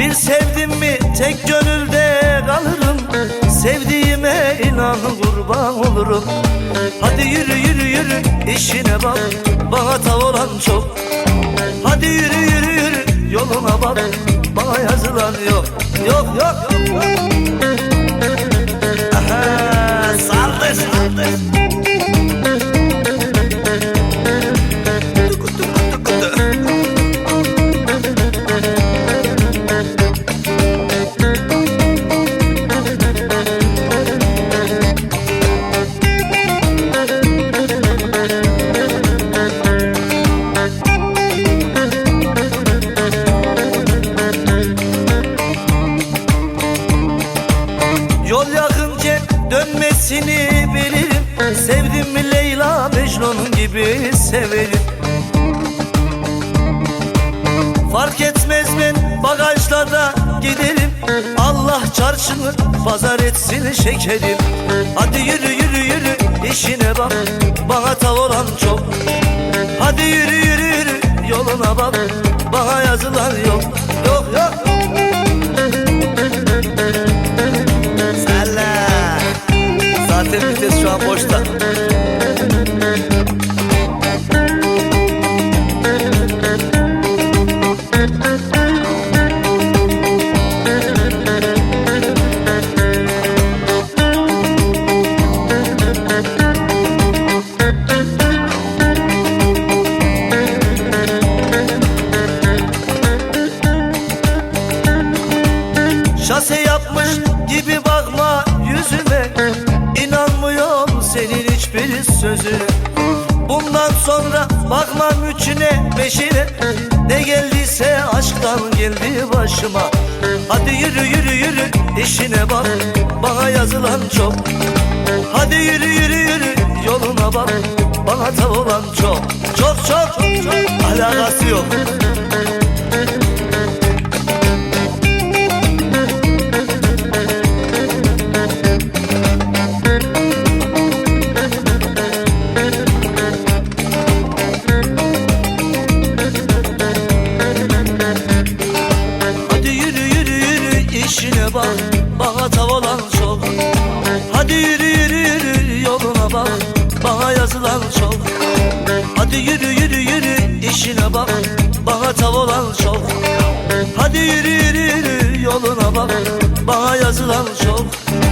Bir sevdim mi tek gönülde kalırım. Sevdiğime inan kurban olurum. Hadi yürü yürü yürü işine bak, bana tav olan çok. Hadi yürü yürü yürü yoluna bak, bana yazılan yok. Yok yok yok yok. Aha, saldır saldır. Yol yakınken dönmesini bilirim. Sevdim mi Leyla Mecnun gibi severim. Fark etmez ben bagajla da giderim. Allah çarşını pazar etsin şekerim. Hadi yürü yürü yürü işine bak, bana tav olan çok. Hadi yürü yürü yürü yoluna bak, bana yazılan yok. Yok yok. Zaten vites şu an boşta. Şase yapmış gibi bakma yüzüme, İnanmıyorum senin hiçbir sözüne. Bundan sonra bakmam üçüne beşine, ne geldiyse aşktan geldi başıma. Hadi yürü yürü yürü işine bak, bana yazılan çok. Hadi yürü yürü yürü yoluna bak, bana tav olan çok. Çok çok çok çok, alakası yok. İşine bak, bana tav olan çok. Hadi yürü yürü yürü yoluna bak, bana yazılan çok. Hadi yürü yürü yürü işine bak, bana tav olan çok. Hadi yürü yürü yürü yoluna bak, bana yazılan çok.